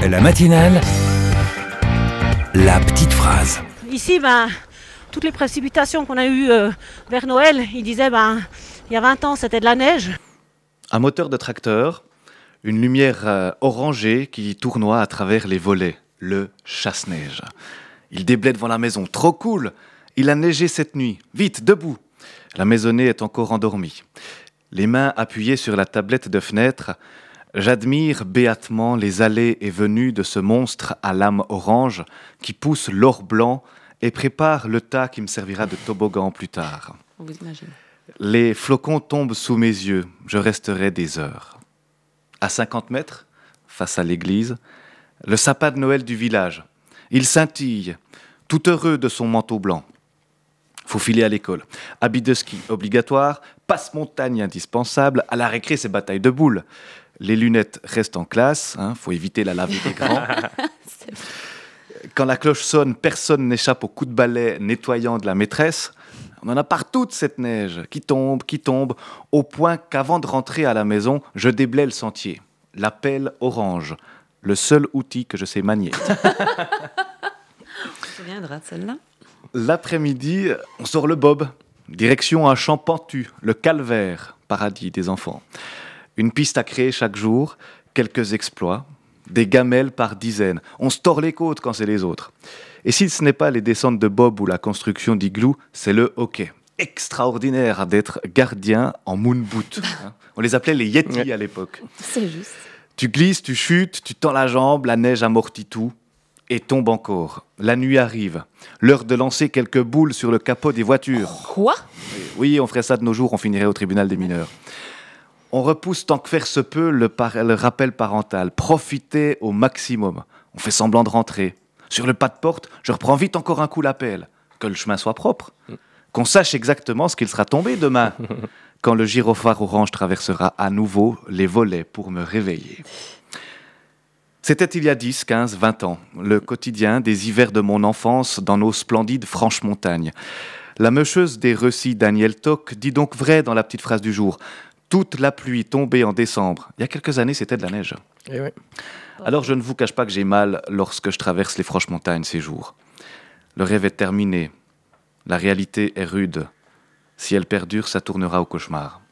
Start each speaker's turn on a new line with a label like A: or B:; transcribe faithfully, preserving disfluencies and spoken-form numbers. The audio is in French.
A: La matinale, la petite phrase.
B: Ici, ben, toutes les précipitations qu'on a eues euh, vers Noël, il disait, ben, il y a vingt ans, c'était de la neige.
C: Un moteur de tracteur, une lumière euh, orangée qui tournoie à travers les volets, le chasse-neige. Il déblaye devant la maison, trop cool. Il a neigé cette nuit, vite, debout. La maisonnée est encore endormie. Les mains appuyées sur la tablette de fenêtre, j'admire béatement les allées et venues de ce monstre à l'âme orange qui pousse l'or blanc et prépare le tas qui me servira de toboggan plus tard.
D: On vous imagine.
C: Les flocons tombent sous mes yeux, je resterai des heures. À cinquante mètres, face à l'église, le sapin de Noël du village. Il scintille, tout heureux de son manteau blanc. Faut filer à l'école. Habit de ski obligatoire, passe-montagne indispensable, à la récré, c'est bataille de boules. Les lunettes restent en classe, hein, faut éviter la lave des grands. Quand la cloche sonne, personne n'échappe au coup de balai nettoyant de la maîtresse. On en a partout de cette neige, qui tombe, qui tombe, au point qu'avant de rentrer à la maison, je déblaye le sentier. La pelle orange, le seul outil que je sais manier.
D: On se souviendra de celle-là.
C: L'après-midi, on sort le bob, direction un champ pentu, le calvaire, paradis des enfants. Une piste à créer chaque jour, quelques exploits, des gamelles par dizaines. On se tord les côtes quand c'est les autres. Et si ce n'est pas les descentes de bob ou la construction d'igloo, c'est le hockey. Extraordinaire d'être gardien en moon boot. Hein. On les appelait les Yeti à l'époque.
D: C'est juste.
C: Tu glisses, tu chutes, tu tends la jambe, la neige amortit tout. Et tombe encore. La nuit arrive. L'heure de lancer quelques boules sur le capot des voitures.
D: Quoi ?
C: Oui, on ferait ça de nos jours, on finirait au tribunal des mineurs. On repousse tant que faire se peut le, par- le rappel parental. Profitez au maximum. On fait semblant de rentrer. Sur le pas de porte, je reprends vite encore un coup l'appel. Que le chemin soit propre. Qu'on sache exactement ce qu'il sera tombé demain. Quand le gyrophare orange traversera à nouveau les volets pour me réveiller. C'était il y a dix, quinze, vingt ans, le quotidien des hivers de mon enfance dans nos splendides Franches-Montagnes. La meucheuse des récits d'Aniel Toc dit donc vrai dans la petite phrase du jour. Toute la pluie tombée en décembre. Il y a quelques années, c'était de la neige.
E: Et oui.
C: Alors je ne vous cache pas que j'ai mal lorsque je traverse les Franches-Montagnes ces jours. Le rêve est terminé. La réalité est rude. Si elle perdure, ça tournera au cauchemar.